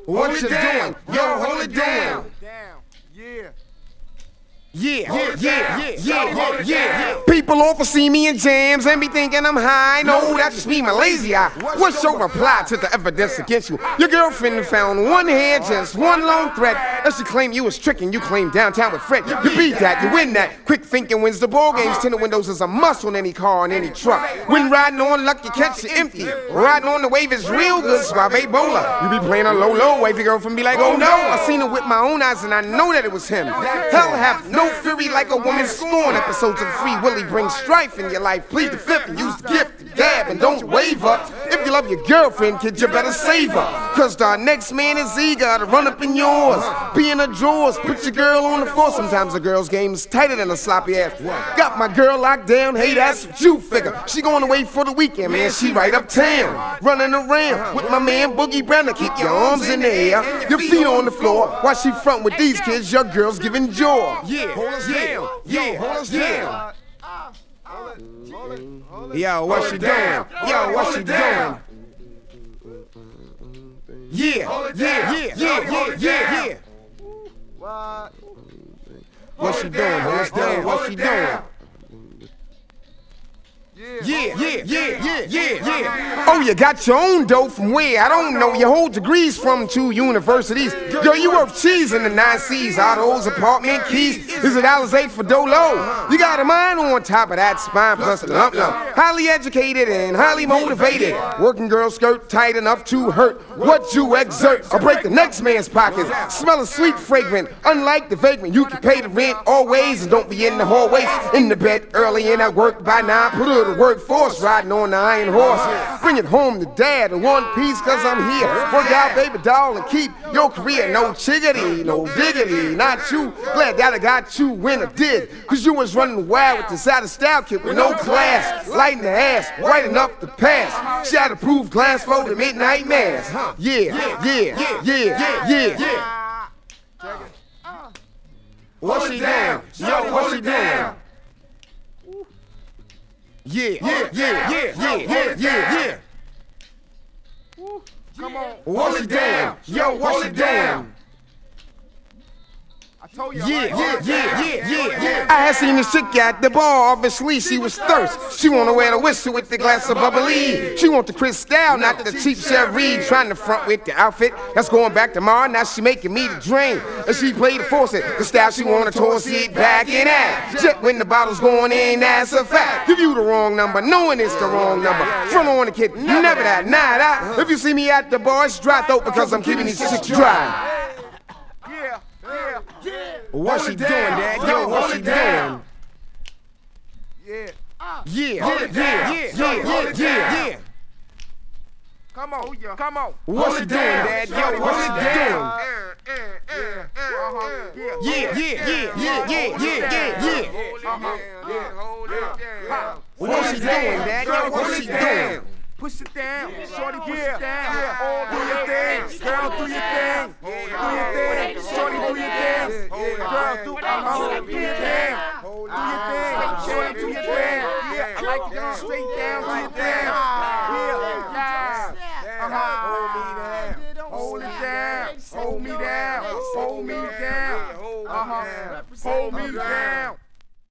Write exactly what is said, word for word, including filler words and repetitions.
What you doing? Yo, hold it down. Yeah. Yeah, yeah, yeah, yeah, yeah, yeah, yeah. People often see me in jams and be thinking I'm high. No, that's just me, my lazy eye. What's your reply to the evidence against you? Your girlfriend found one hair, just one long thread. And she claimed you was tricking, you claim downtown with Fred. You beat that, you win that. Quick thinking wins the ball games. Tinted windows is a must on any car and any truck. When riding on luck, you catch it empty. Riding on the wave is real good, Suave Bola. You be playing a low, low, wavy girlfriend be like, oh no. I seen it with my own eyes and I know that it was him. Hell have no fury like a woman's scorn. Episodes of Free Willy bring strife in your life. Plead the fifth and use the gift to dab and don't waver. If you love your girlfriend, kid, you better save her. Cause the next man is eager to run up in yours. Be in the drawers, put your girl on the floor. Sometimes a girl's game is tighter than a sloppy ass. Got my girl locked down, hey, that's what you figure. She going away for the weekend, man, she right uptown. Running around with my man Boogie Brown to keep your arms in the air, your feet on the floor. While she front with these kids, your girl's giving jaw. Yeah, hold us down. Yeah, hold us down. Yo, what she doing? Yo, what she doing? Yeah, yeah, yeah, yeah, yeah, yeah, yeah. What she doing? Hold us down. What she doing? Yeah, yeah, yeah, yeah, yeah, yeah. Oh, you got your own dough from where? I don't know. You hold degrees from two universities. Yo, you worth cheese in the nine C's. All those apartment keys. Is it Alizé for Dolo? You got a mind on top of that spine plus a lump lump. Highly educated and highly motivated. Working girl skirt tight enough to hurt what you exert or break the next man's pockets. Smell a sweet fragrant. Unlike the vagrant, you can pay the rent always and don't be in the hallways. In the bed early and at work by nine. Put her to workforce riding on the iron horse. Bring it home to dad in one piece cause I'm here. Work out, baby doll, and keep your career. No chiggity, no diggity, not you. Glad that I got you when I did. Cause you was running wild with this out of style kid with no class. Lighting the ass, right enough to pass. She had approved glass for the midnight mass. Yeah, yeah, yeah, yeah, yeah, yeah. What's she down? Yo, what's she down? Yeah, yeah, yeah, yeah, yeah, yeah, yeah, yeah. Come on. What's she down? Yo, what's she down? I told you. Yeah, yeah, yeah, yeah, yeah, yeah. I had seen this chick at the bar, obviously she was thirst. She wanna wear the whistle with the glass of bubbly. She want the Cristal, not the cheap Sherry. Trying to front with the outfit that's going back tomorrow. Now she making me the drain. And she played the faucet, the style she wanna toss it back in at. Check when the bottle's going in, that's a fact. Give you the wrong number, knowing it's the wrong number. Front on the kid, never that, nah, that. If you see me at the bar, it's dry throat because I'm keeping these chicks dry. Yeah, yeah, yeah. What she doing, Dad? Yo, what she doing? Yeah. Yeah, yeah, yeah, yeah, yeah, yeah. Come on, come on. What she doing, Dad? Yo, what she doing? Yeah, yeah, yeah, yeah, yeah, yeah, yeah. What she doing, Dad? Yo, what she doing? Push it down, shorty, push it down. Do your thing, girl, do your thing. Do your thing, shorty, do your thing. Girl, do, uh-huh, do your thing. Do your thing, shorty, do your thing. Yeah, I like it going straight down to your thing. Yeah, uh-huh. Hold it down, hold me down, hold me down. Uh-huh, hold me down.